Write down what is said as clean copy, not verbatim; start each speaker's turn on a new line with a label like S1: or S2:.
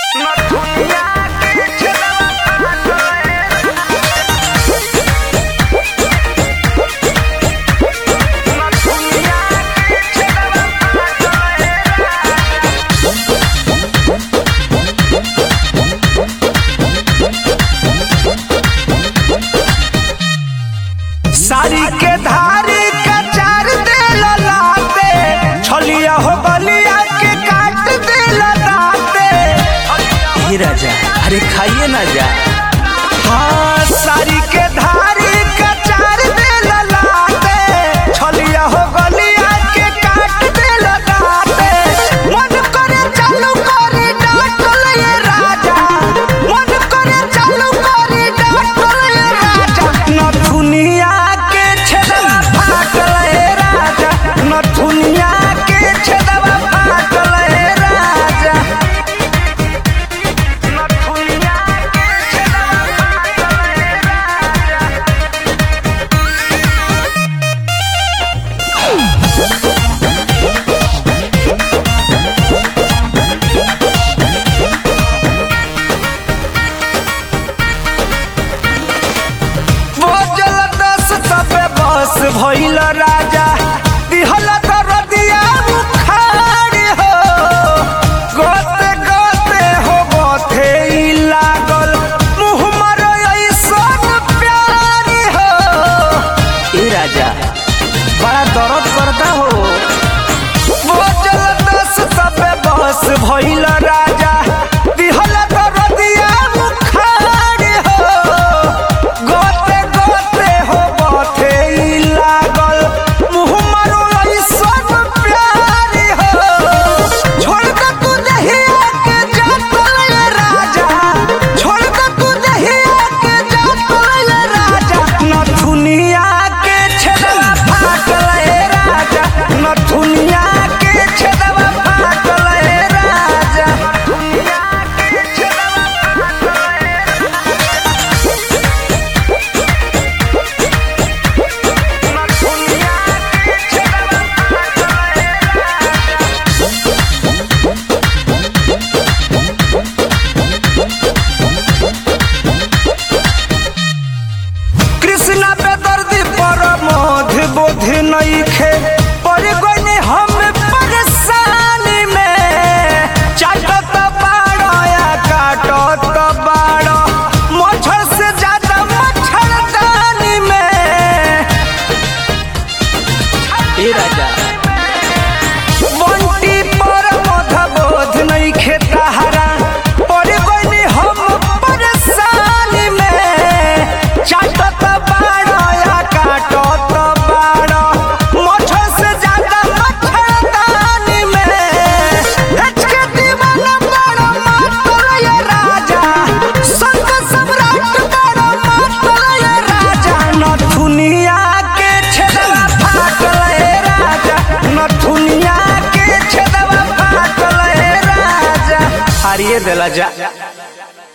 S1: साड़ी के धारी का चार दे लाते छलिया हो गलिया के काट दे लाते।
S2: हे राजा अरे खाइए ना जा।
S1: हाँ साड़ी के धारी का चार दे लाते छलिया हो गलिया के काट दे लाते। मन करे चालू करे डांटल ये राजा, मन करे चालू करे डांटल ये राजा। नथुनिया के छेदवा फाटल ये राजा, नथुनिया के छेदवा फाटल ये राजा, नथुनिया के छेदवा फाटल ये राजा। बोझल दस तबे बस भइल राजा, दिहल दरदिया उखाड़ हो। गोते गोते हो बथे ई लागल, मुँह मर ऐसन प्यार हो।
S2: हे राजा बड़ा दर्द करता हो।
S1: बोझल दस तबे बस भइल राजा, दिहल दरदिया उखाड़ हो। गोते गोते हो बथे ई लागल, मुँह मरो ऐसन प्यार हो। छोड़ दे तू दहिया के जातल ये राजा, छोड़ दे तू दहिया के जातल ये राजा। नथुनिया के छेदवा फाटल ये राजा, नथुनिया के छेदवा फाटल ये राजा, नथुनिया के छेदवा फाटल ये नथुनिया के छेदवा फाटल ये राजा। कृष्णा पे दर्दी पर मोध बोध नइखे, पर गइने हम परेशानी में। चाटत बाड़ो या काटत बाड़ो, मच्छर से ज्यादा मच्छरदानी में।
S2: हे राजा
S1: बंटी पर मोध बोध नइखे तहरा, पर गइने हम परेशानी में। चाटत बाड़ो या काटत बाड़ो, मच्छर से ज्यादा मच्छरदानी में। हचके दीवाना बाड़ो मातल ये राजा, संत सम्राट बाड़ो मातल ये राजा। नथुनिया के छेदवा फाटल ये राजा, नथुनिया के छेदवा फाटल ये राजा।
S2: हारिए देला जा।